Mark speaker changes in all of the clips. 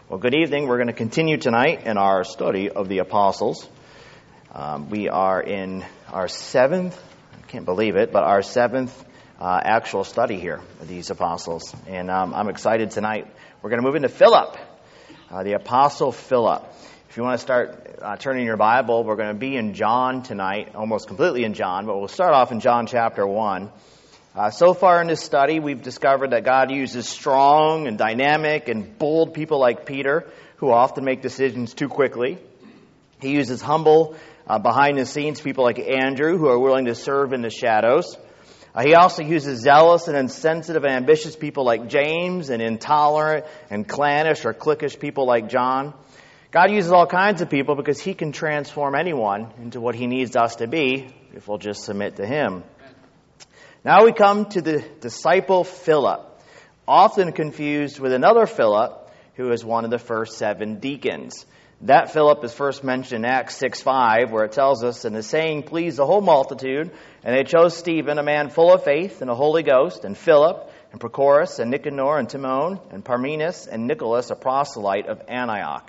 Speaker 1: Well, good evening. We're going to continue tonight in our study of the apostles. We are in our seventh, I can't believe it, but our seventh actual study here of these apostles. And I'm excited tonight. We're going to move into Philip, the apostle Philip. If you want to start turning your Bible, we're going to be in John tonight, almost completely in John, but we'll start off in John chapter 1. So far in this study, we've discovered that God uses strong and dynamic and bold people like Peter, who often make decisions too quickly. He uses humble, behind-the-scenes people like Andrew, who are willing to serve in the shadows. He also uses zealous and insensitive and ambitious people like James, and intolerant and clannish or cliquish people like John. God uses all kinds of people because He can transform anyone into what He needs us to be if we'll just submit to Him. Now we come to the disciple Philip, often confused with another Philip, who is one of the first 7 deacons. That Philip is first mentioned in Acts 6:5, where it tells us, "And the saying pleased the whole multitude, and they chose Stephen, a man full of faith and the Holy Ghost, and Philip, and Prochorus, and Nicanor, and Timon, and Parmenas, and Nicholas, a proselyte of Antioch."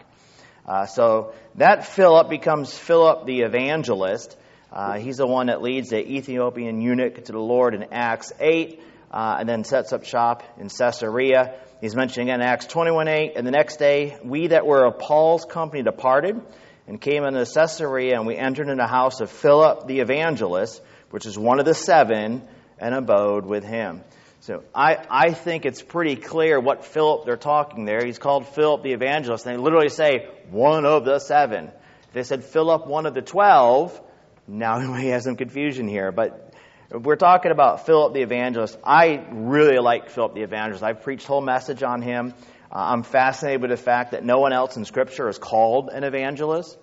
Speaker 1: So that Philip becomes Philip the evangelist. He's the one that leads the Ethiopian eunuch to the Lord in Acts 8, and then sets up shop in Caesarea. He's mentioned again in Acts 21:8, "And the next day we that were of Paul's company departed, and came into Caesarea, and we entered in the house of Philip the evangelist, which is one of the 7, and abode with him." So I think it's pretty clear what Philip they're talking there. He's called Philip the evangelist, and they literally say, one of the 7. If they said Philip, one of the 12, now we may have some confusion here, but we're talking about Philip the evangelist. I really like Philip the evangelist. I've preached a whole message on him. I'm fascinated with the fact that no one else in Scripture is called an evangelist.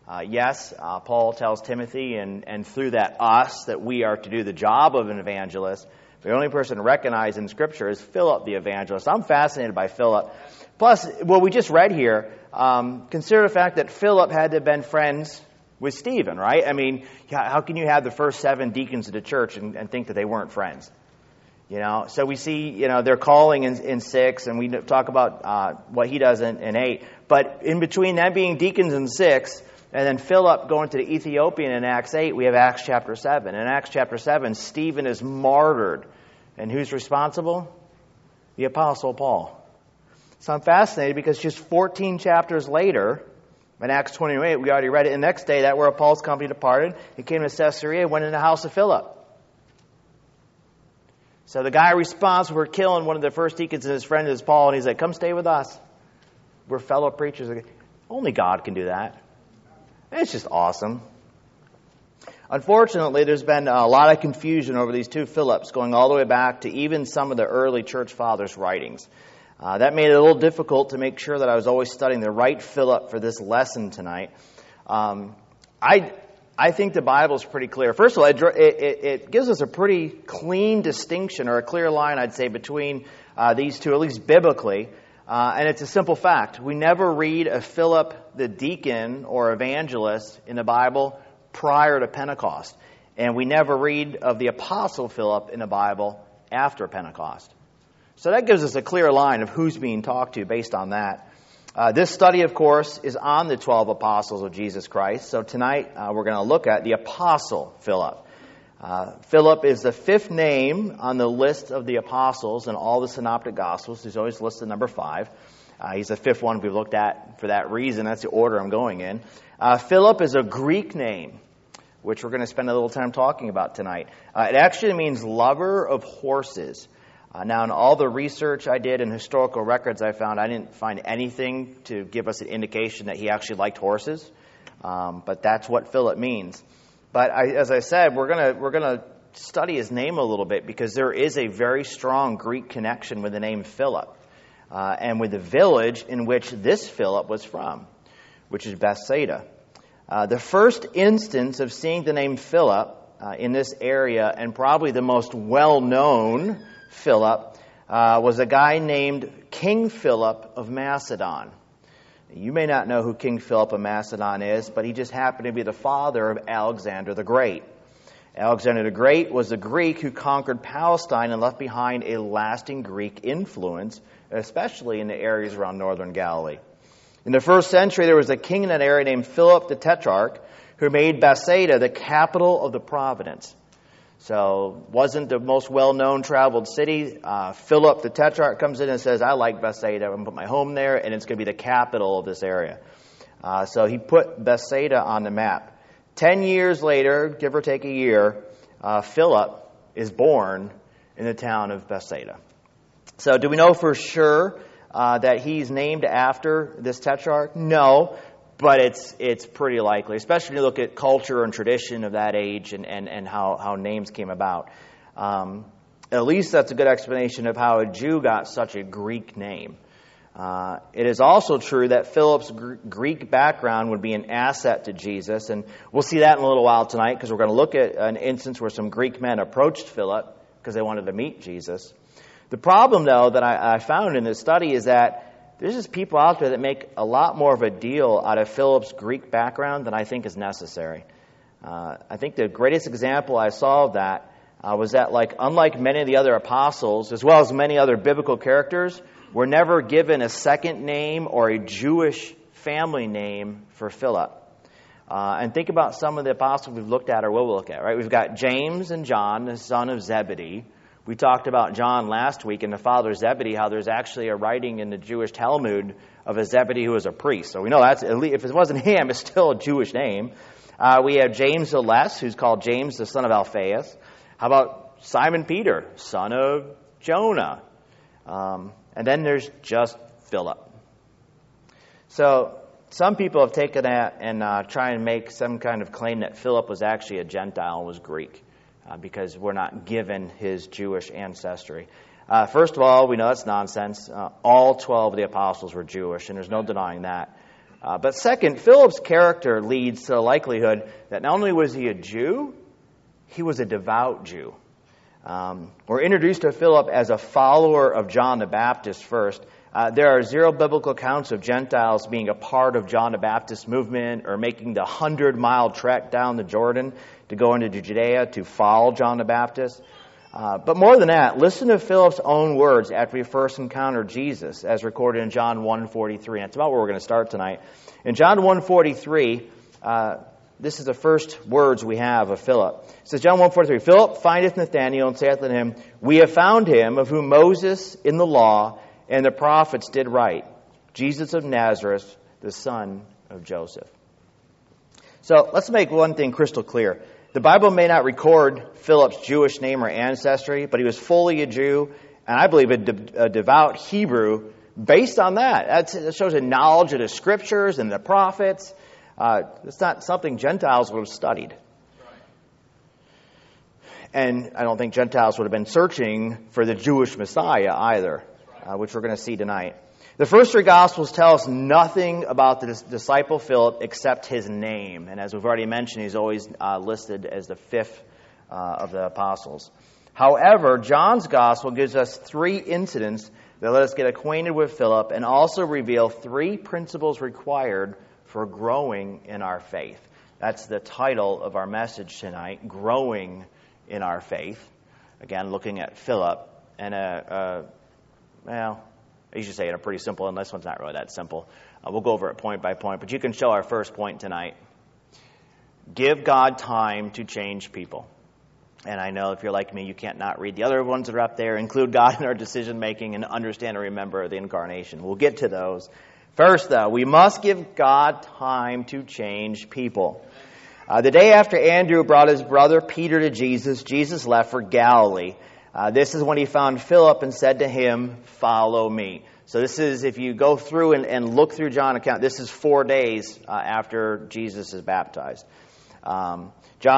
Speaker 1: Paul tells Timothy, and through that that we are to do the job of an evangelist. The only person recognized in Scripture is Philip the evangelist. I'm fascinated by Philip. Plus, what we just read here, consider the fact that Philip had to have been friends with Stephen, right? I mean, how can you have the first 7 deacons of the church and think that they weren't friends? So we see, they're calling in 6, and we talk about what he does in 8. But in between them being deacons in 6, and then Philip going to the Ethiopian in Acts 8, we have Acts chapter 7. In Acts chapter 7, Stephen is martyred. And who's responsible? The Apostle Paul. So I'm fascinated because just 14 chapters later, in Acts 28, we already read it. The next day, that where Paul's company departed, he came to Caesarea, went in the house of Philip. So the guy responsible for killing one of the first deacons and his friend is Paul, and he's like, "Come stay with us. We're fellow preachers." Only God can do that. And it's just awesome. Unfortunately, there's been a lot of confusion over these 2 Philips, going all the way back to even some of the early church fathers' writings. That made it a little difficult to make sure that I was always studying the right Philip for this lesson tonight. I think the Bible is pretty clear. First of all, it gives us a pretty clean distinction, or a clear line, I'd say, between these 2, at least biblically. And it's a simple fact. We never read of Philip the deacon or evangelist in the Bible prior to Pentecost. And we never read of the apostle Philip in the Bible after Pentecost. So that gives us a clear line of who's being talked to based on that. This study, of course, is on the 12 apostles of Jesus Christ. So tonight we're going to look at the apostle Philip. Philip is the 5th name on the list of the apostles in all the synoptic gospels. He's always listed number 5. He's the 5th one we've looked at for that reason. That's the order I'm going in. Philip is a Greek name, which we're going to spend a little time talking about tonight. It actually means lover of horses. Now, in all the research I did and historical records I found, I didn't find anything to give us an indication that he actually liked horses. But that's what Philip means. But as I said, we're gonna study his name a little bit because there is a very strong Greek connection with the name Philip and with the village in which this Philip was from, which is Bethsaida. The first instance of seeing the name Philip in this area, and probably the most well-known Philip, was a guy named King Philip of Macedon. You may not know who King Philip of Macedon is, but he just happened to be the father of Alexander the Great. Alexander the Great was a Greek who conquered Palestine and left behind a lasting Greek influence, especially in the areas around northern Galilee. In the first century, there was a king in that area named Philip the Tetrarch who made Bethsaida the capital of the province. So wasn't the most well-known traveled city. Philip the Tetrarch comes in and says, I like Bethsaida. I'm going to put my home there, and it's going to be the capital of this area. So he put Bethsaida on the map. 10 years later, give or take a year, Philip is born in the town of Bethsaida. So do we know for sure that he's named after this tetrarch? No, but it's pretty likely, especially when you look at culture and tradition of that age and how names came about. At least that's a good explanation of how a Jew got such a Greek name. It is also true that Philip's Greek background would be an asset to Jesus, and we'll see that in a little while tonight because we're going to look at an instance where some Greek men approached Philip because they wanted to meet Jesus. The problem, though, that I found in this study is that there's just people out there that make a lot more of a deal out of Philip's Greek background than I think is necessary. I think the greatest example I saw of that was that, unlike many of the other apostles, as well as many other biblical characters, we're never given a second name or a Jewish family name for Philip. And think about some of the apostles we've looked at or will look at, right? We've got James and John, the son of Zebedee. We talked about John last week and the father Zebedee, how there's actually a writing in the Jewish Talmud of a Zebedee who was a priest. So we know that's, if it wasn't him, it's still a Jewish name. We have James the Less, who's called James, the son of Alphaeus. How about Simon Peter, son of Jonah? And then there's just Philip. So some people have taken that and try and make some kind of claim that Philip was actually a Gentile and was Greek. Because we're not given his Jewish ancestry. First of all, we know that's nonsense. All 12 of the apostles were Jewish, and there's no denying that. But second, Philip's character leads to the likelihood that not only was he a Jew, he was a devout Jew. We're introduced to Philip as a follower of John the Baptist first. There are 0 biblical accounts of Gentiles being a part of John the Baptist movement or making the 100-mile trek down the Jordan to go into Judea to follow John the Baptist. But more than that, listen to Philip's own words after he first encountered Jesus, as recorded in John 1:43. And that's about where we're going to start tonight. In John 1:43, this is the first words we have of Philip. It says, John 1:43, Philip findeth Nathanael and saith unto him, We have found him, of whom Moses in the law and the prophets did write, Jesus of Nazareth, the son of Joseph. So let's make one thing crystal clear. The Bible may not record Philip's Jewish name or ancestry, but he was fully a Jew, and I believe a devout Hebrew based on that. That shows a knowledge of the scriptures and the prophets. It's not something Gentiles would have studied. And I don't think Gentiles would have been searching for the Jewish Messiah either, which we're going to see tonight. The first 3 Gospels tell us nothing about the disciple Philip except his name. And as we've already mentioned, he's always listed as the 5th of the apostles. However, John's Gospel gives us 3 incidents that let us get acquainted with Philip and also reveal 3 principles required for growing in our faith. That's the title of our message tonight, Growing in Our Faith. Again, looking at Philip and you should say it pretty simple, and this one's not really that simple. We'll go over it point by point, but you can show our first point tonight. Give God time to change people. And I know if you're like me, you can't not read the other ones that are up there, include God in our decision-making, and understand and remember the incarnation. We'll get to those. First, though, we must give God time to change people. The day after Andrew brought his brother Peter to Jesus, Jesus left for Galilee. This is when he found Philip and said to him, Follow me. So this is, if you go through and look through John's account, this is 4 days after Jesus is baptized. John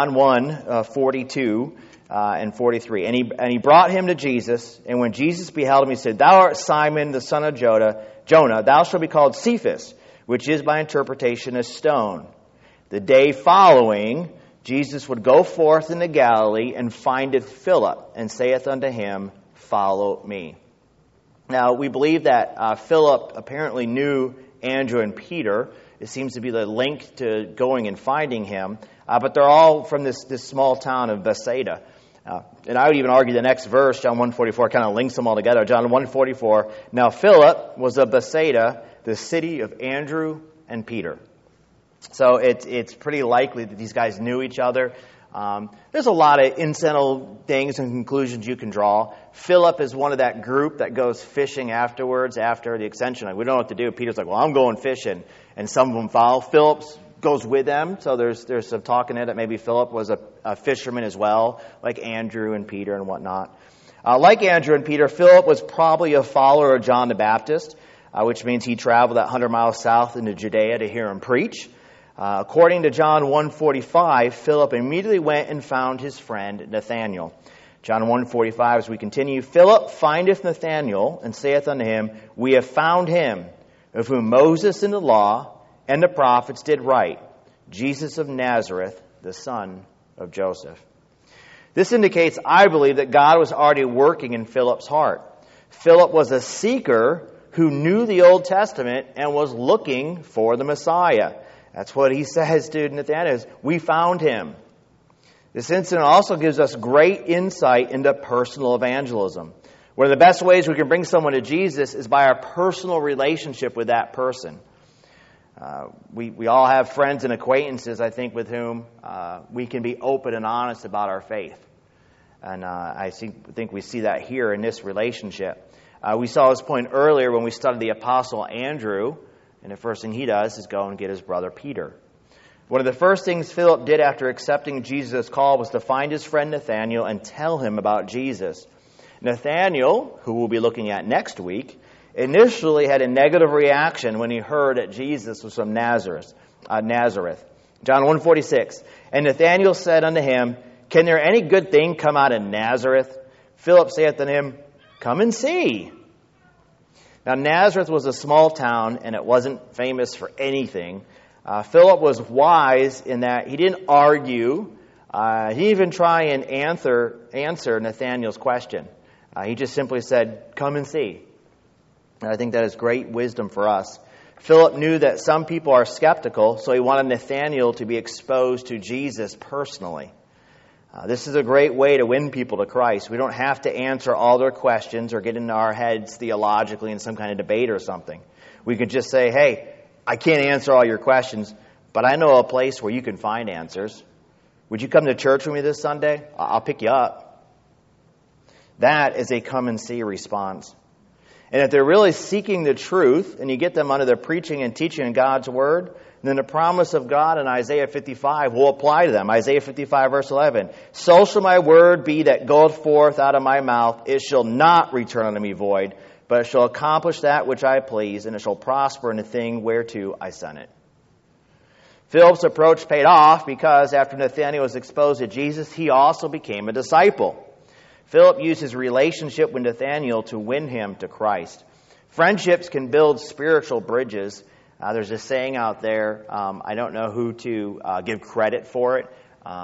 Speaker 1: 1:42 and 43. And he brought him to Jesus, and when Jesus beheld him, he said, Thou art Simon, the son of Jonah, thou shalt be called Cephas, which is by interpretation a stone. The day following, Jesus would go forth into Galilee and findeth Philip, and saith unto him, Follow me. Now, we believe that Philip apparently knew Andrew and Peter. It seems to be the link to going and finding him. But they're all from this small town of Bethsaida. And I would even argue the next verse, John 1:44, kind of links them all together. John 1:44, Now Philip was of Bethsaida, the city of Andrew and Peter. So it's pretty likely that these guys knew each other. There's a lot of incidental things and conclusions you can draw. Philip is one of that group that goes fishing afterwards, after the ascension. Like, we don't know what to do. Peter's like, well, I'm going fishing. And some of them follow. Philip goes with them. So there's some talk in it that maybe Philip was a fisherman as well, like Andrew and Peter and whatnot. Like Andrew and Peter, Philip was probably a follower of John the Baptist, which means he traveled that 100 miles south into Judea to hear him preach. According to John 1:45, Philip immediately went and found his friend Nathanael. John 1:45, as we continue, Philip findeth Nathanael and saith unto him, We have found him, of whom Moses in the law and the prophets did write, Jesus of Nazareth, the son of Joseph. This indicates, I believe, that God was already working in Philip's heart. Philip was a seeker who knew the Old Testament and was looking for the Messiah. That's what he says to Nathanael, we found him. This incident also gives us great insight into personal evangelism. One of the best ways we can bring someone to Jesus is by our personal relationship with that person. We all have friends and acquaintances, I think, with whom we can be open and honest about our faith. And I think we see that here in this relationship. We saw this point earlier when we studied the Apostle Andrew. And the first thing he does is go and get his brother Peter. One of the first things Philip did after accepting Jesus' call was to find his friend Nathanael and tell him about Jesus. Nathanael, who we'll be looking at next week, initially had a negative reaction when he heard that Jesus was from Nazareth. John 1:46, And Nathanael said unto him, Can there any good thing come out of Nazareth? Philip saith unto him, Come and see. Now, Nazareth was a small town, and it wasn't famous for anything. Philip was wise in that he didn't argue. He didn't even try and answer Nathanael's question. He just simply said, Come and see. And I think that is great wisdom for us. Philip knew that some people are skeptical, so he wanted Nathanael to be exposed to Jesus personally. This is a great way to win people to Christ. We don't have to answer all their questions or get into our heads theologically in some kind of debate or something. We could just say, hey, I can't answer all your questions, but I know a place where you can find answers. Would you come to church with me this Sunday? I'll pick you up. That is a come and see response. And if they're really seeking the truth, and you get them under the preaching and teaching of God's Word, then the promise of God in Isaiah 55 will apply to them. Isaiah 55, verse 11. So shall my word be that goeth forth out of my mouth. It shall not return unto me void, but it shall accomplish that which I please, and it shall prosper in the thing whereto I sent it. Philip's approach paid off because after Nathanael was exposed to Jesus, he also became a disciple. Philip used his relationship with Nathanael to win him to Christ. Friendships can build spiritual bridges. There's a saying out there, I don't know who to give credit for it.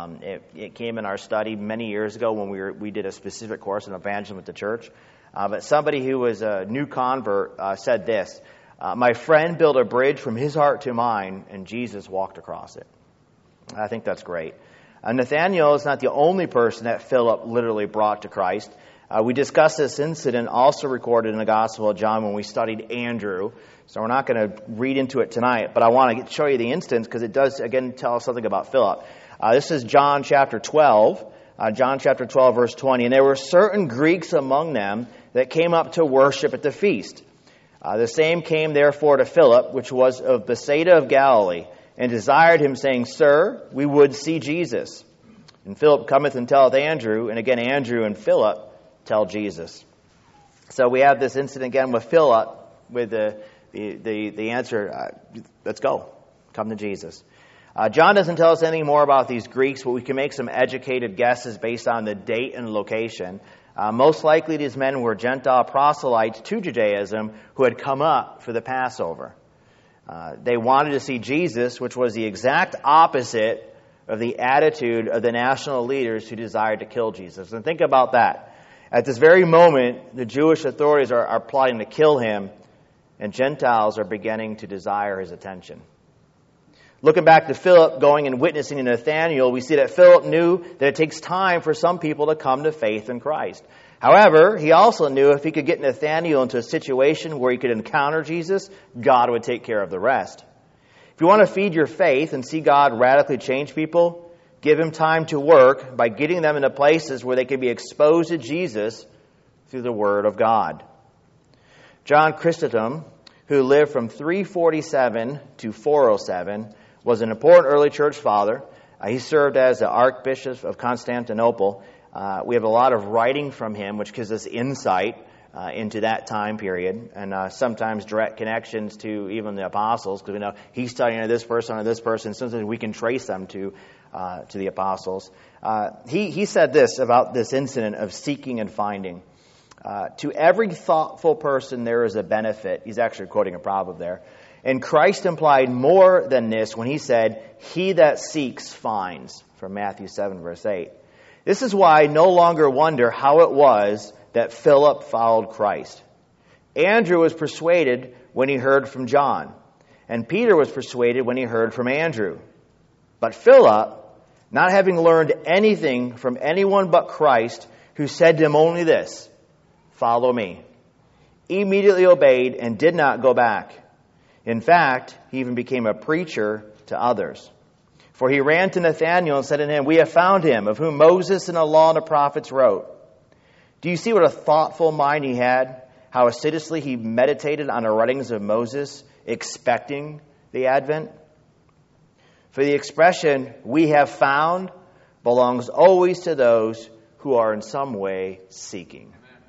Speaker 1: It came in our study many years ago when we did a specific course on evangelism at the church. But somebody who was a new convert said this, my friend built a bridge from his heart to mine, and Jesus walked across it. I think that's great. Nathanael is not the only person that Philip literally brought to Christ. We discussed this incident also recorded in the Gospel of John when we studied Andrew. So we're not going to read into it tonight, but I want to show you the instance because it does, again, tell us something about Philip. This is John chapter 12. John chapter 12, verse 20. And there were certain Greeks among them that came up to worship at the feast. The same came therefore to Philip, which was of Bethsaida of Galilee, and desired him, saying, Sir, we would see Jesus. And Philip cometh and telleth Andrew, and again Andrew and Philip tell Jesus. So we have this incident again with Philip, with the answer, let's go, come to Jesus. John doesn't tell us anything more about these Greeks, but we can make some educated guesses based on the date and location. Most likely these men were Gentile proselytes to Judaism who had come up for the Passover. They wanted to see Jesus, which was the exact opposite of the attitude of the national leaders who desired to kill Jesus. And think about that. At this very moment, the Jewish authorities are plotting to kill him, and Gentiles are beginning to desire his attention. Looking back to Philip going and witnessing to Nathanael, we see that Philip knew that it takes time for some people to come to faith in Christ. However, he also knew if he could get Nathanael into a situation where he could encounter Jesus, God would take care of the rest. If you want to feed your faith and see God radically change people, give him time to work by getting them into places where they can be exposed to Jesus through the Word of God. John Chrysostom, who lived from 347 to 407, was an important early church father. He served as the Archbishop of Constantinople. We have a lot of writing from him, which gives us insight into that time period, and sometimes direct connections to even the apostles, because we know he's studying under this person. Sometimes we can trace them to the apostles. He said this about this incident of seeking and finding. To every thoughtful person there is a benefit. He's actually quoting a proverb there. And Christ implied more than this when he said, "He that seeks finds," from Matthew 7, verse 8. This is why I no longer wonder how it was that Philip followed Christ. Andrew was persuaded when he heard from John, and Peter was persuaded when he heard from Andrew. But Philip, not having learned anything from anyone but Christ, who said to him only this, "Follow me," immediately obeyed and did not go back. In fact, he even became a preacher to others. For he ran to Nathanael and said to him, "We have found him, of whom Moses and the law and the prophets wrote." Do you see what a thoughtful mind he had? How assiduously he meditated on the writings of Moses, expecting the advent? For the expression, "we have found," belongs always to those who are in some way seeking.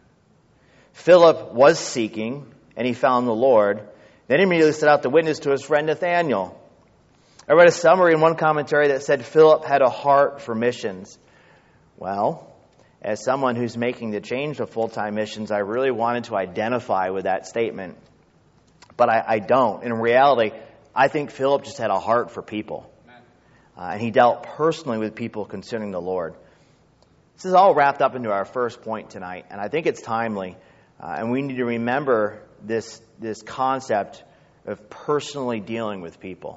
Speaker 1: Philip was seeking, and he found the Lord. Then he immediately set out to witness to his friend Nathanael. I read a summary in one commentary that said Philip had a heart for missions. Well, as someone who's making the change to full-time missions, I really wanted to identify with that statement. But I don't. In reality, I think Philip just had a heart for people. And he dealt personally with people concerning the Lord. This is all wrapped up into our first point tonight, and I think it's timely. And we need to remember this concept of personally dealing with people.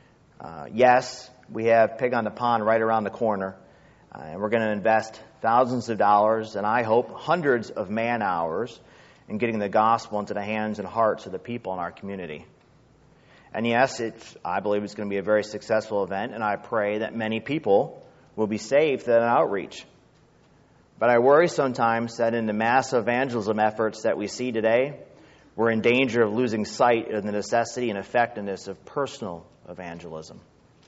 Speaker 1: Yes, we have Pig on the Pond right around the corner, and we're going to invest thousands of dollars, and I hope hundreds of man-hours in getting the gospel into the hands and hearts of the people in our community. And yes, I believe it's going to be a very successful event, and I pray that many people will be saved through that outreach. But I worry sometimes that in the mass evangelism efforts that we see today, we're in danger of losing sight of the necessity and effectiveness of personal evangelism.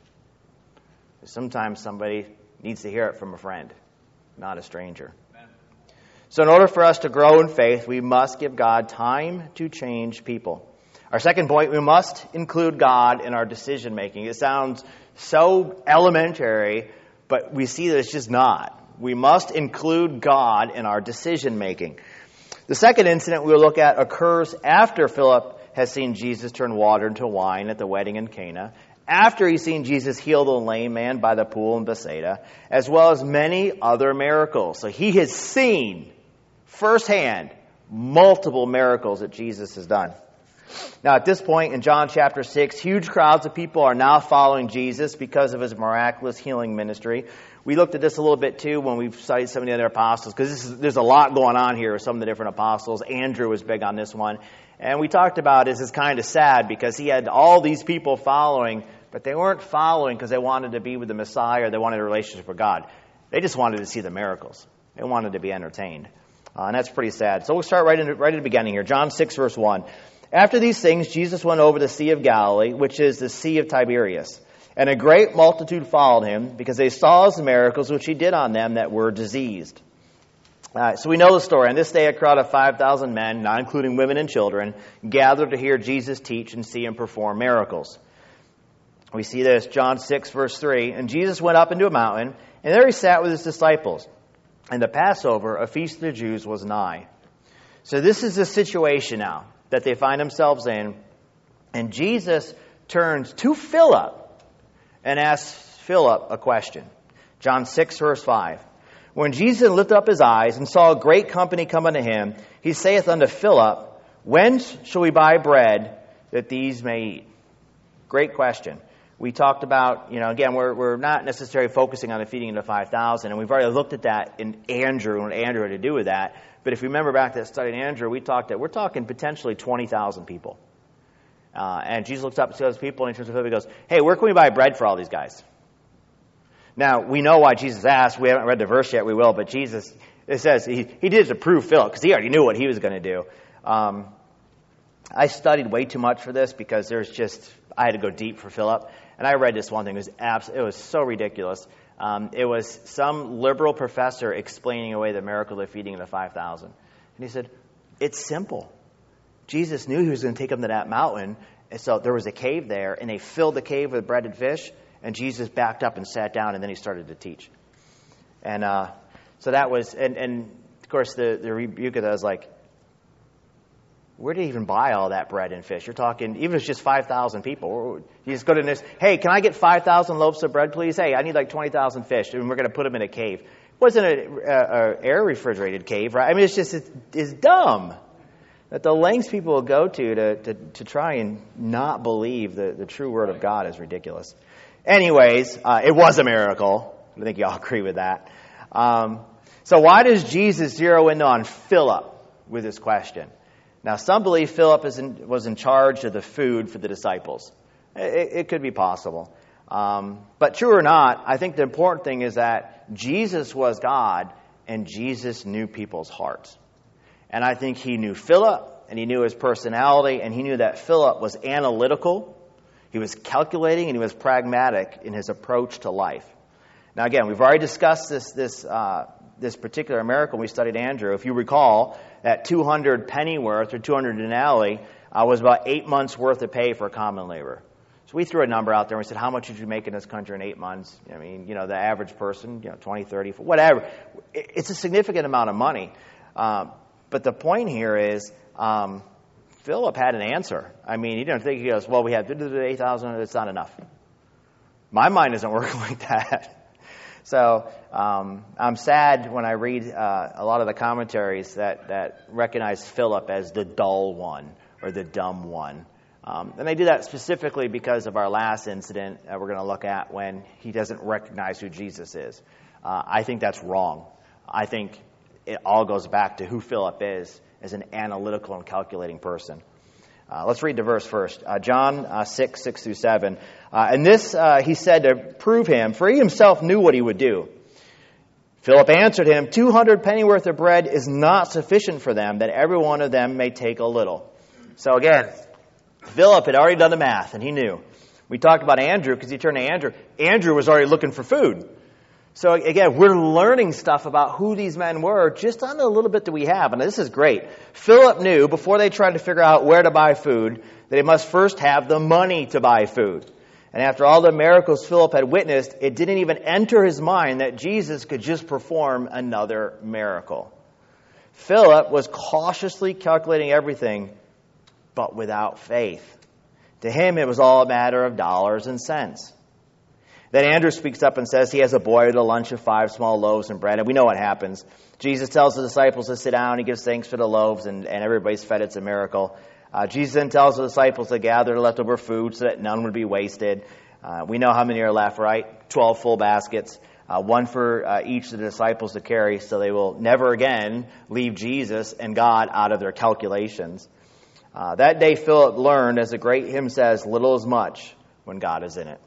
Speaker 1: Sometimes somebody needs to hear it from a friend, not a stranger. Amen. So in order for us to grow in faith, we must give God time to change people. Our second point, we must include God in our decision making. It sounds so elementary, but we see that it's just not. We must include God in our decision making. The second incident we'll look at occurs after Philip has seen Jesus turn water into wine at the wedding in Cana, after he's seen Jesus heal the lame man by the pool in Bethsaida, as well as many other miracles. So he has seen firsthand multiple miracles that Jesus has done. Now at this point in John chapter 6, huge crowds of people are now following Jesus because of his miraculous healing ministry. We looked at this a little bit too when we studied some of the other apostles, because there's a lot going on here with some of the different apostles. Andrew was big on this one. And we talked about this is kind of sad because he had all these people following, but they weren't following because they wanted to be with the Messiah or they wanted a relationship with God. They just wanted to see the miracles. They wanted to be entertained. And that's pretty sad. So we'll start right at the beginning here. John 6, verse 1. After these things, Jesus went over the Sea of Galilee, which is the Sea of Tiberias. And a great multitude followed him because they saw his miracles which he did on them that were diseased. So we know the story. On this day, a crowd of 5,000 men, not including women and children, gathered to hear Jesus teach and see him perform miracles. We see this, John 6, verse 3. And Jesus went up into a mountain, and there he sat with his disciples. And the Passover, a feast of the Jews, was nigh. So this is the situation now that they find themselves in. And Jesus turns to Philip and asks Philip a question. John 6, verse 5. When Jesus lifted up his eyes and saw a great company come unto him, he saith unto Philip, Whence shall we buy bread that these may eat? Great question. we talked about, again, we're not necessarily focusing on the feeding of the 5,000, and we've already looked at that in Andrew and what Andrew had to do with that. But if you remember back to that study in Andrew, we're talking potentially 20,000 people. And Jesus looks up to those people and he turns to Philip and goes, hey, where can we buy bread for all these guys? Now, we know why Jesus asked. We haven't read the verse yet. We will. But Jesus, it says, he did it to prove Philip because he already knew what he was going to do. I studied way too much for this because I had to go deep for Philip. And I read this one thing. It was so ridiculous. It was some liberal professor explaining away the miracle of feeding of the 5,000. And he said, it's simple. Jesus knew he was going to take them to that mountain. And so there was a cave there, and they filled the cave with bread and fish. And Jesus backed up and sat down, and then he started to teach. And so that was, and of course, the rebuke of that was like, where did he even buy all that bread and fish? You're talking, even if it's just 5,000 people. You just go to this, hey, can I get 5,000 loaves of bread, please? Hey, I need like 20,000 fish, and we're going to put them in a cave. It wasn't an air refrigerated cave, right? I mean, it's dumb that the lengths people will go to try and not believe the true word of God is ridiculous. Anyways, it was a miracle. I think you all agree with that. So why does Jesus zero in on Philip with this question? Now, some believe Philip was in charge of the food for the disciples. It could be possible. But true or not, I think the important thing is that Jesus was God and Jesus knew people's hearts. And I think he knew Philip and he knew his personality and he knew that Philip was analytical, he was calculating, and he was pragmatic in his approach to life. Now, again, we've already discussed this particular miracle when we studied Andrew. If you recall, that 200 pennyworth or 200 denarii was about 8 months' worth of pay for a common laborer. So we threw a number out there and we said, how much did you make in this country in 8 months? I mean, the average person, 20, 30, whatever. It's a significant amount of money. But the point here is Philip had an answer. I mean, he didn't think, he goes, well, we have 8,000, it's not enough. My mind doesn't work like that. So I'm sad when I read a lot of the commentaries that recognize Philip as the dull one or the dumb one. And they do that specifically because of our last incident that we're going to look at when he doesn't recognize who Jesus is. I think that's wrong. I think it all goes back to who Philip is as an analytical and calculating person. Let's read the verse first. John 6:6-7. And this he said to prove him, for he himself knew what he would do. Philip answered him, 200 pennyworth of bread is not sufficient for them, that every one of them may take a little. So again, Philip had already done the math, and he knew. We talked about Andrew, because he turned to Andrew. Andrew was already looking for food. So again, we're learning stuff about who these men were just on the little bit that we have. And this is great. Philip knew, before they tried to figure out where to buy food, that they must first have the money to buy food. And after all the miracles Philip had witnessed, it didn't even enter his mind that Jesus could just perform another miracle. Philip was cautiously calculating everything, but without faith. To him, it was all a matter of dollars and cents. Then Andrew speaks up and says he has a boy with a lunch of 5 small loaves and bread. And we know what happens. Jesus tells the disciples to sit down. He gives thanks for the loaves, and everybody's fed. It's a miracle. Jesus then tells the disciples to gather the leftover food so that none would be wasted. We know how many are left, right? 12 full baskets. One for each of the disciples to carry, so they will never again leave Jesus and God out of their calculations. That day Philip learned, as the great hymn says, little is much when God is in it.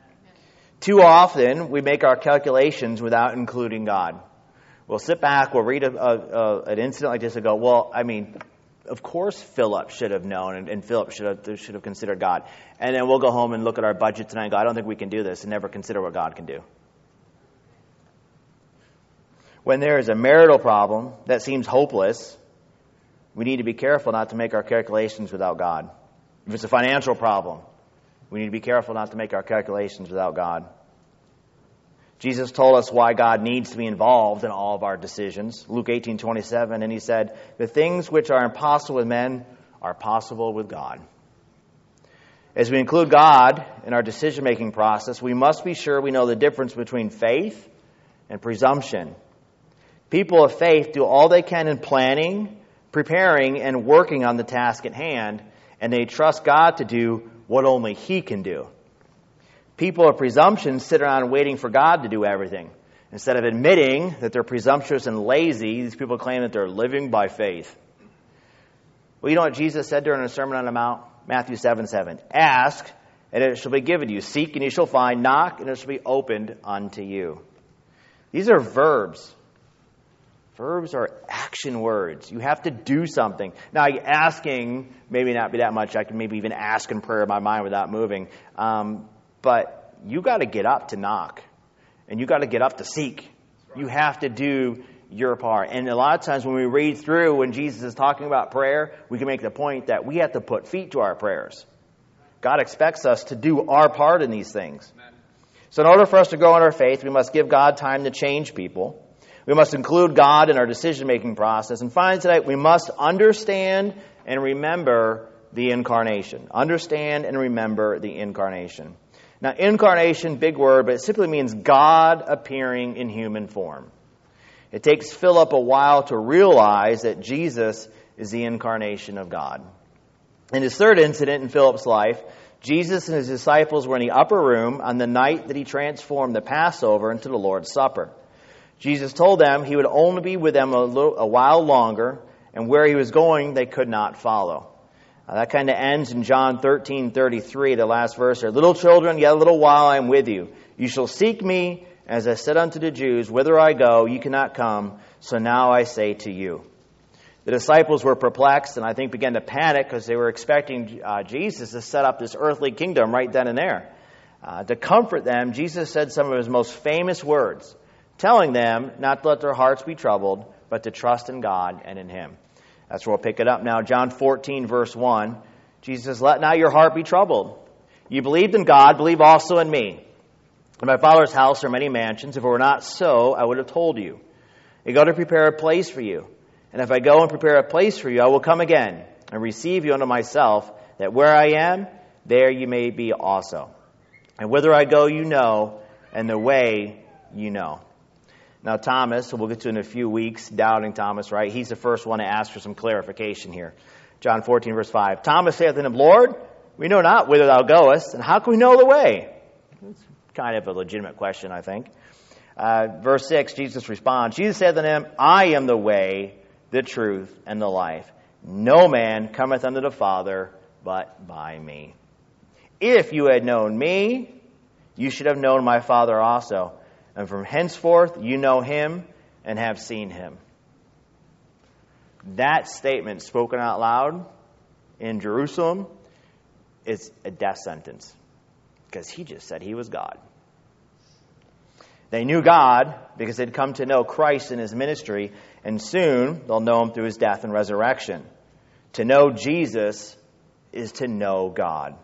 Speaker 1: Too often, we make our calculations without including God. We'll sit back, we'll read an incident like this and go, well, I mean, of course Philip should have known and Philip should have considered God. And then we'll go home and look at our budget tonight and go, I don't think we can do this, and never consider what God can do. When there is a marital problem that seems hopeless, we need to be careful not to make our calculations without God. If it's a financial problem, we need to be careful not to make our calculations without God. Jesus told us why God needs to be involved in all of our decisions. Luke 18:27, and he said, the things which are impossible with men are possible with God. As we include God in our decision-making process, we must be sure we know the difference between faith and presumption. People of faith do all they can in planning, preparing, and working on the task at hand, and they trust God to do what only He can do. People of presumption sit around waiting for God to do everything. Instead of admitting that they're presumptuous and lazy, these people claim that they're living by faith. Well, you know what Jesus said during the Sermon on the Mount? Matthew 7:7. Ask, and it shall be given you. Seek, and you shall find. Knock, and it shall be opened unto you. These are verbs. Verbs are action words. You have to do something. Now, asking maybe not be that much. I can maybe even ask in prayer in my mind without moving. But you got to get up to knock. And you got to get up to seek. You have to do your part. And a lot of times when we read through, when Jesus is talking about prayer, we can make the point that we have to put feet to our prayers. God expects us to do our part in these things. So in order for us to grow in our faith, we must give God time to change people. We must include God in our decision-making process. And finally tonight, we must understand and remember the incarnation. Understand and remember the incarnation. Now, incarnation, big word, but it simply means God appearing in human form. It takes Philip a while to realize that Jesus is the incarnation of God. In his third incident in Philip's life, Jesus and his disciples were in the upper room on the night that he transformed the Passover into the Lord's Supper. Jesus told them he would only be with them a while longer, and where he was going, they could not follow. That kind of ends in John 13:33, the last verse there. Little children, yet a little while I am with you. You shall seek me, as I said unto the Jews, whither I go, you cannot come, so now I say to you. The disciples were perplexed and I think began to panic because they were expecting Jesus to set up this earthly kingdom right then and there. To comfort them, Jesus said some of his most famous words, telling them not to let their hearts be troubled, but to trust in God and in him. That's where we'll pick it up now. John 14, verse 1. Jesus says, let not your heart be troubled. You believed in God, believe also in me. In my Father's house are many mansions. If it were not so, I would have told you. I go to prepare a place for you. And if I go and prepare a place for you, I will come again and receive you unto myself, that where I am, there you may be also. And whither I go, you know, and the way you know. Now, Thomas, who we'll get to in a few weeks, doubting Thomas, right? He's the first one to ask for some clarification here. John 14, verse 5. Thomas saith unto him, Lord, we know not whither thou goest, and how can we know the way? It's kind of a legitimate question, I think. Verse 6, Jesus responds, Jesus saith unto him, I am the way, the truth, and the life. No man cometh unto the Father but by me. If you had known me, you should have known my Father also. And from henceforth you know him and have seen him. That statement spoken out loud in Jerusalem is a death sentence. Because he just said he was God. They knew God because they'd come to know Christ in his ministry. And soon they'll know him through his death and resurrection. To know Jesus is to know God.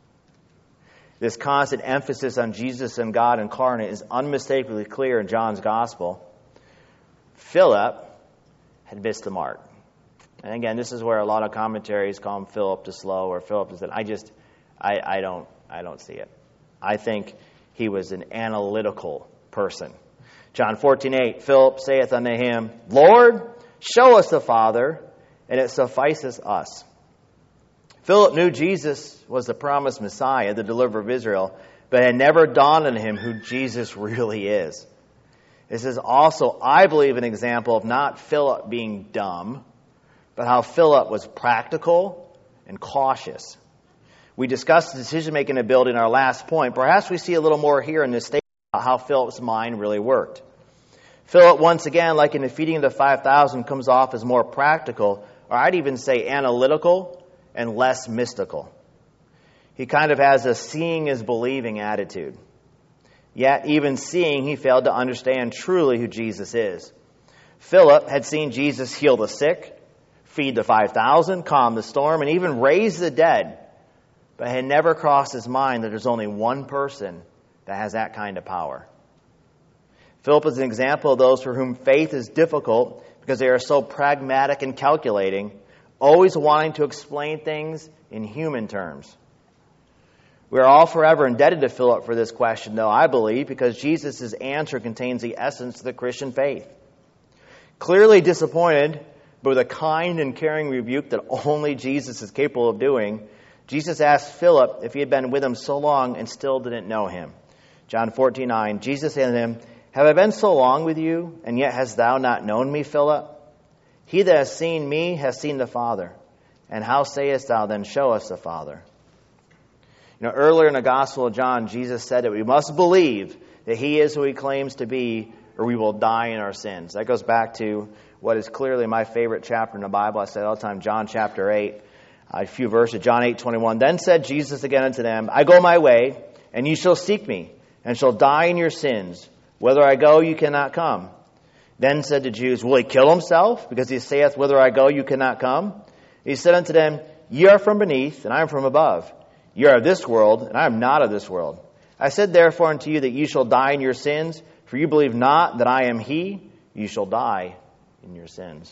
Speaker 1: This constant emphasis on Jesus and God incarnate is unmistakably clear in John's gospel. Philip had missed the mark. And again, this is where a lot of commentaries call him Philip the slow or Philip the... I don't see it. I think he was an analytical person. John 14:8, Philip saith unto him, Lord, show us the Father, and it sufficeth us. Philip knew Jesus was the promised Messiah, the deliverer of Israel, but it had never dawned on him who Jesus really is. This is also, I believe, an example of not Philip being dumb, but how Philip was practical and cautious. We discussed the decision-making ability in our last point. Perhaps we see a little more here in this statement about how Philip's mind really worked. Philip, once again, like in the feeding of the 5,000, comes off as more practical, or I'd even say analytical, and less mystical. He kind of has a seeing is believing attitude. Yet, even seeing, he failed to understand truly who Jesus is. Philip had seen Jesus heal the sick, feed the 5,000, calm the storm, and even raise the dead. But it had never crossed his mind that there's only one person that has that kind of power. Philip is an example of those for whom faith is difficult because they are so pragmatic and calculating, always wanting to explain things in human terms. We are all forever indebted to Philip for this question, though, I believe, because Jesus' answer contains the essence of the Christian faith. Clearly disappointed, but with a kind and caring rebuke that only Jesus is capable of doing, Jesus asked Philip if he had been with him so long and still didn't know him. John 14:9, Jesus said to him, "Have I been so long with you, and yet hast thou not known me, Philip? He that has seen me has seen the Father. And how sayest thou then, show us the Father?" Earlier in the Gospel of John, Jesus said that we must believe that he is who he claims to be, or we will die in our sins. That goes back to what is clearly my favorite chapter in the Bible. I say it all the time, John chapter 8. A few verses, John 8:21. Then said Jesus again unto them, I go my way, and ye shall seek me, and shall die in your sins. Whither I go, you cannot come. Then said the Jews, will he kill himself? Because he saith, whither I go, you cannot come. He said unto them, ye are from beneath, and I am from above. Ye are of this world, and I am not of this world. I said therefore unto you that ye shall die in your sins, for you believe not that I am he, you shall die in your sins.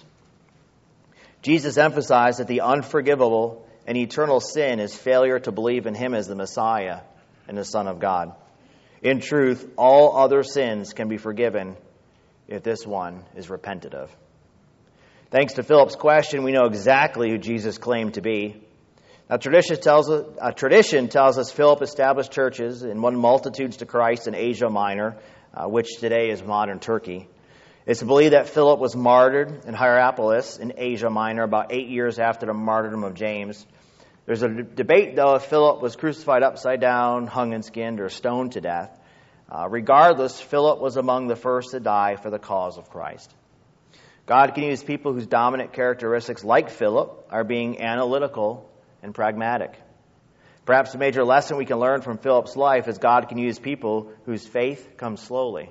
Speaker 1: Jesus emphasized that the unforgivable and eternal sin is failure to believe in him as the Messiah and the Son of God. In truth, all other sins can be forgiven if this one is repented of. Thanks to Philip's question, we know exactly who Jesus claimed to be. Now, tradition tells us Philip established churches and won multitudes to Christ in Asia Minor, which today is modern Turkey. It's believed that Philip was martyred in Hierapolis in Asia Minor about 8 years after the martyrdom of James. There's a debate, though, if Philip was crucified upside down, hung and skinned, or stoned to death. Regardless, Philip was among the first to die for the cause of Christ. God can use people whose dominant characteristics, like Philip, are being analytical and pragmatic. Perhaps the major lesson we can learn from Philip's life is God can use people whose faith comes slowly.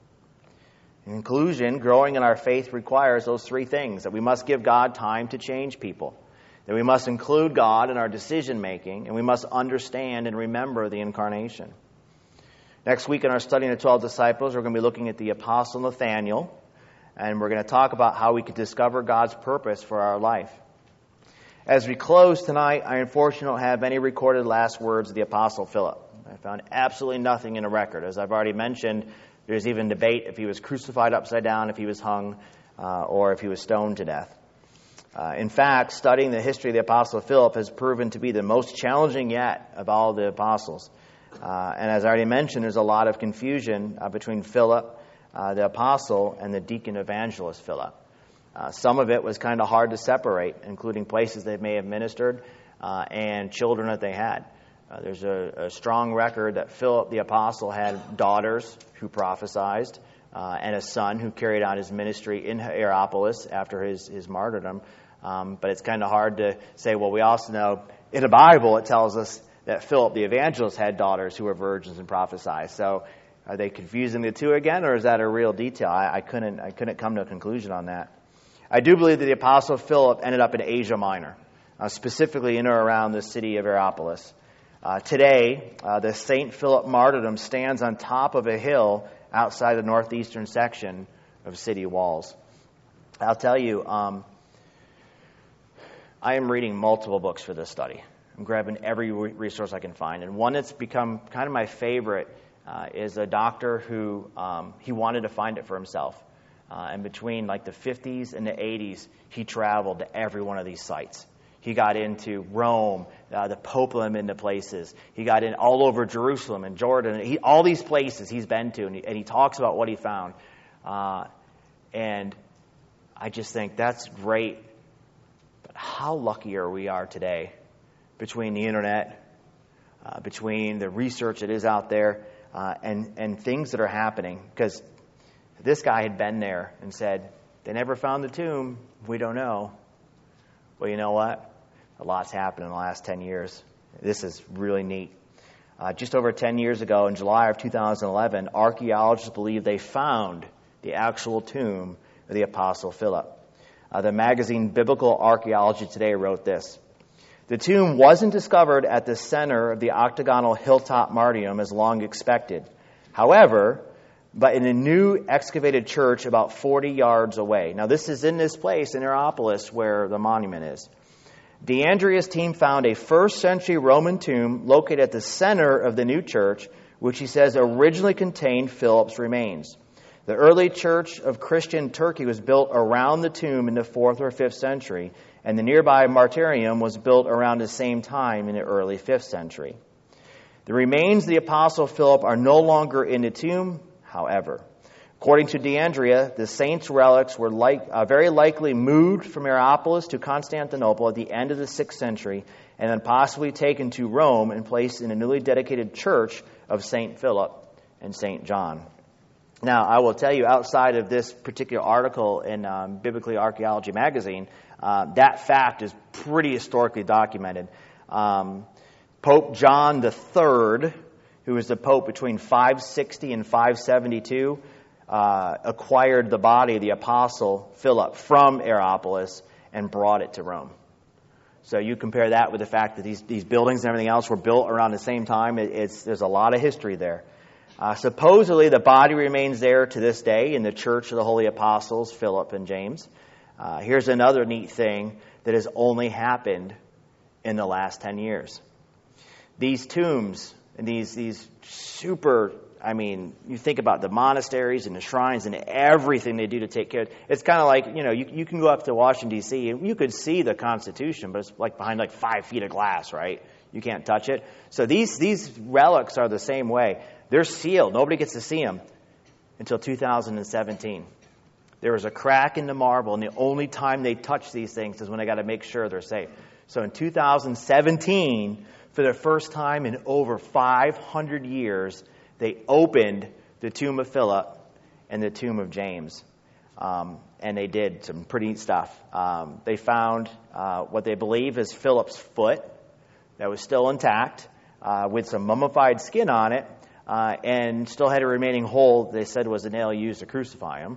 Speaker 1: In conclusion, growing in our faith requires those three things: that we must give God time to change people, that we must include God in our decision-making, and we must understand and remember the incarnation. Next week in our study in the 12 disciples, we're going to be looking at the Apostle Nathanael, and we're going to talk about how we could discover God's purpose for our life. As we close tonight, I unfortunately don't have any recorded last words of the Apostle Philip. I found absolutely nothing in the record. As I've already mentioned, there's even debate if he was crucified upside down, if he was hung, or if he was stoned to death. In fact, studying the history of the Apostle Philip has proven to be the most challenging yet of all the apostles. And as I already mentioned, there's a lot of confusion between Philip, the apostle, and the deacon evangelist Philip. Some of it was kind of hard to separate, including places they may have ministered and children that they had. There's a strong record that Philip the apostle had daughters who prophesied and a son who carried on his ministry in Hierapolis after his martyrdom. But it's kind of hard to say, well, we also know in the Bible it tells us that Philip the evangelist had daughters who were virgins and prophesied. So are they confusing the two again, or is that a real detail? I couldn't come to a conclusion on that. I do believe that the Apostle Philip ended up in Asia Minor, specifically in or around the city of Hierapolis. Today, the St. Philip martyrdom stands on top of a hill outside the northeastern section of city walls. I'll tell you, I am reading multiple books for this study. I'm grabbing every resource I can find. And one that's become kind of my favorite is a doctor who he wanted to find it for himself. And between like the 50s and the 80s, he traveled to every one of these sites. He got into Rome, the Pope let him into places. He got in all over Jerusalem and Jordan. All these places he's been to, and he talks about what he found. And I just think that's great. But how lucky are we today between the internet, between the research that is out there, and things that are happening. Because this guy had been there and said, they never found the tomb. We don't know. Well, you know what? A lot's happened in the last 10 years. This is really neat. Just over 10 years ago, in July of 2011, archaeologists believe they found the actual tomb of the Apostle Philip. The magazine Biblical Archaeology Today wrote this: the tomb wasn't discovered at the center of the octagonal hilltop martyrdom as long expected. However, but in a new excavated church about 40 yards away. Now, this is in this place in Hierapolis where the monument is. DeAndrea's team found a first-century Roman tomb located at the center of the new church, which he says originally contained Philip's remains. The early church of Christian Turkey was built around the tomb in the 4th or 5th century, and the nearby martyrium was built around the same time in the early 5th century. The remains of the Apostle Philip are no longer in the tomb, however. According to DeAndrea, the saint's relics were very likely moved from Hierapolis to Constantinople at the end of the 6th century, and then possibly taken to Rome and placed in a newly dedicated church of St. Philip and St. John. Now, I will tell you, outside of this particular article in Biblically Archaeology magazine, that fact is pretty historically documented. Pope John III, who was the pope between 560 and 572, acquired the body of the Apostle Philip from Hierapolis and brought it to Rome. So you compare that with the fact that these buildings and everything else were built around the same time. There's a lot of history there. Supposedly, the body remains there to this day in the Church of the Holy Apostles, Philip and James. Here's another neat thing that has only happened in the last 10 years. These tombs and these super, you think about the monasteries and the shrines and everything they do to take care of it. It's kind of like, you can go up to Washington, D.C., and you could see the Constitution, but it's like behind 5 feet of glass, right? You can't touch it. So these relics are the same way. They're sealed. Nobody gets to see them until 2017. There was a crack in the marble, and the only time they touch these things is when they got to make sure they're safe. So in 2017, for the first time in over 500 years, they opened the tomb of Philip and the tomb of James. And they did some pretty neat stuff. They found what they believe is Philip's foot that was still intact with some mummified skin on it and still had a remaining hole they said was a nail used to crucify him.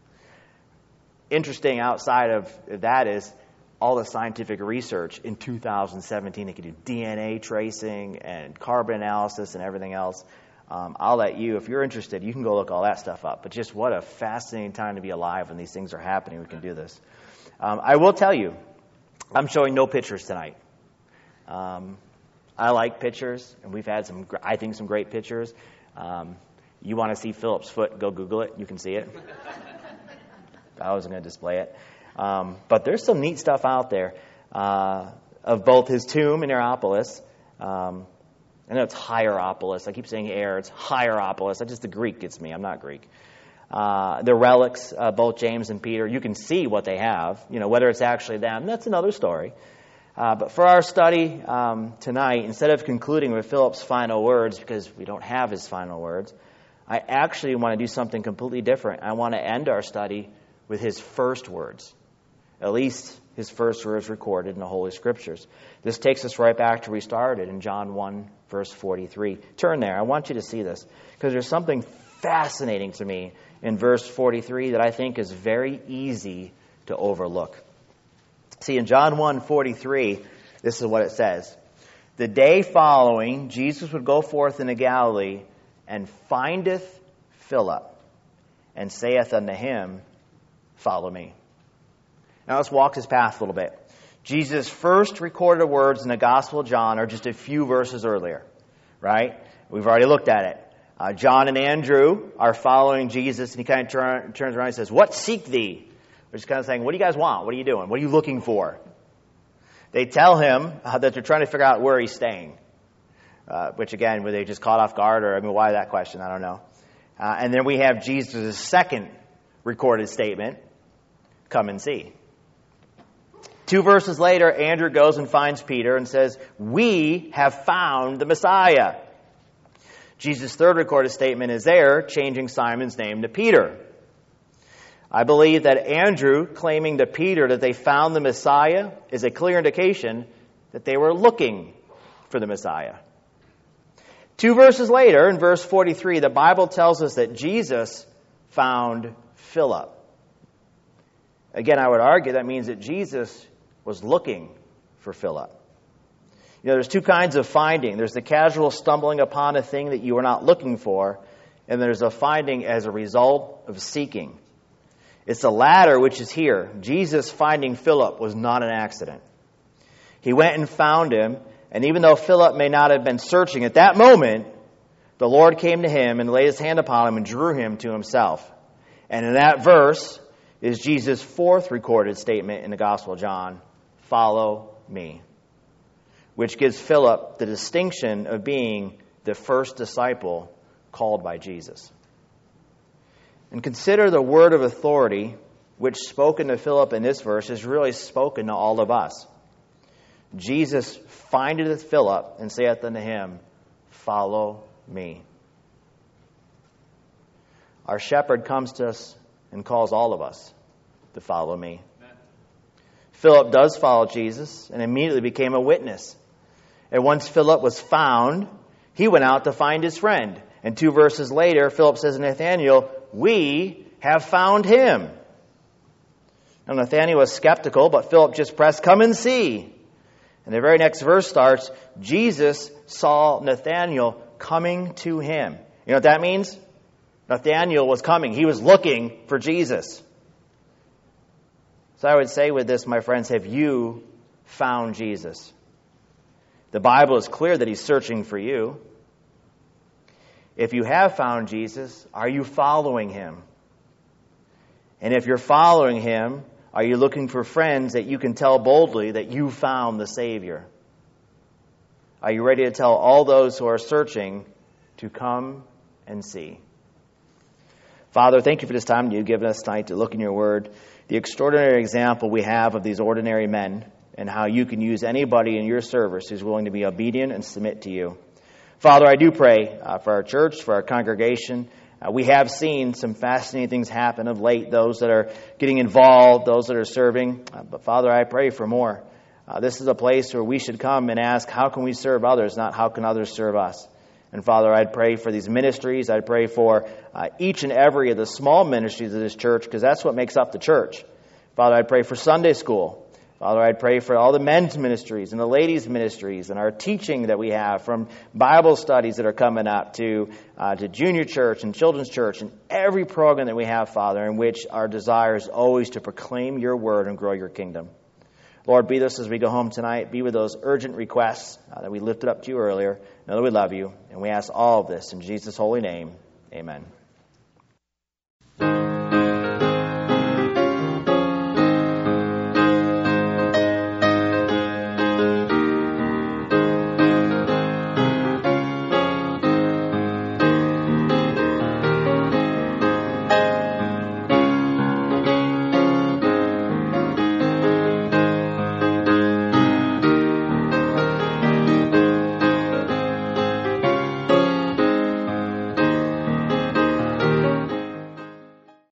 Speaker 1: Interesting outside of that is all the scientific research in 2017. They could do DNA tracing and carbon analysis and everything else. I'll let you, if you're interested, you can go look all that stuff up. But just what a fascinating time to be alive when these things are happening. We can do this. I will tell you, I'm showing no pictures tonight. I like pictures, and we've had some great pictures. You want to see Philip's foot, go Google it. You can see it. I wasn't going to display it. But there's some neat stuff out there of both his tomb in Hierapolis. I know it's Hierapolis. I keep saying it's Hierapolis. The Greek gets me. I'm not Greek. The relics, both James and Peter, you can see what they have. Whether it's actually them, that's another story. But for our study tonight, instead of concluding with Philip's final words, because we don't have his final words, I actually want to do something completely different. I want to end our study with his first words, at least his first words recorded in the Holy Scriptures. This takes us right back to where we started in John 1, verse 43. Turn there. I want you to see this, because there's something fascinating to me in verse 43 that I think is very easy to overlook. See, in John 1:43, this is what it says. The day following, Jesus would go forth into Galilee, and findeth Philip, and saith unto him, Follow me. Now let's walk this path a little bit. Jesus' first recorded words in the Gospel of John are just a few verses earlier, right? We've already looked at it. John and Andrew are following Jesus, and he kind of turns around and says, What seek thee? They're just kind of saying, what do you guys want? What are you doing? What are you looking for? They tell him that they're trying to figure out where he's staying, which again, were they just caught off guard? Or why that question? I don't know. And then we have Jesus' second recorded statement, come and see. 2 verses later, Andrew goes and finds Peter and says, We have found the Messiah. Jesus' third recorded statement is there, changing Simon's name to Peter. I believe that Andrew claiming to Peter that they found the Messiah is a clear indication that they were looking for the Messiah. 2 verses later, in verse 43, the Bible tells us that Jesus found Philip. Again, I would argue that means that Jesus was looking for Philip. There's two kinds of finding. There's the casual stumbling upon a thing that you were not looking for, and there's a finding as a result of seeking. It's the latter which is here. Jesus finding Philip was not an accident. He went and found him, and even though Philip may not have been searching at that moment, the Lord came to him and laid his hand upon him and drew him to himself. And in that verse is Jesus' fourth recorded statement in the Gospel of John, follow me, which gives Philip the distinction of being the first disciple called by Jesus. And consider the word of authority which spoken to Philip in this verse is really spoken to all of us. Jesus findeth Philip and saith unto him, follow me. Our shepherd comes to us and calls all of us to follow me. Amen. Philip does follow Jesus and immediately became a witness. And once Philip was found, he went out to find his friend. And 2 verses later, Philip says to Nathanael, we have found him. Now Nathanael was skeptical, but Philip just pressed, come and see. And the very next verse starts, Jesus saw Nathanael coming to him. You know what that means? Nathanael was coming. He was looking for Jesus. So I would say with this, my friends, have you found Jesus? The Bible is clear that he's searching for you. If you have found Jesus, are you following him? And if you're following him, are you looking for friends that you can tell boldly that you found the Savior? Are you ready to tell all those who are searching to come and see? Father, thank you for this time you've given us tonight to look in your word, the extraordinary example we have of these ordinary men and how you can use anybody in your service who's willing to be obedient and submit to you. Father, I do pray for our church, for our congregation. We have seen some fascinating things happen of late, those that are getting involved, those that are serving. But Father, I pray for more. This is a place where we should come and ask, how can we serve others, not how can others serve us? And Father, I'd pray for these ministries. I'd pray for each and every of the small ministries of this church, because that's what makes up the church. Father, I'd pray for Sunday school. Father, I'd pray for all the men's ministries and the ladies' ministries and our teaching that we have, from Bible studies that are coming up to junior church and children's church, and every program that we have, Father, in which our desire is always to proclaim your word and grow your kingdom. Lord, be with us as we go home tonight. Be with those urgent requests that we lifted up to you earlier. Know that we love you, and we ask all of this in Jesus' holy name. Amen.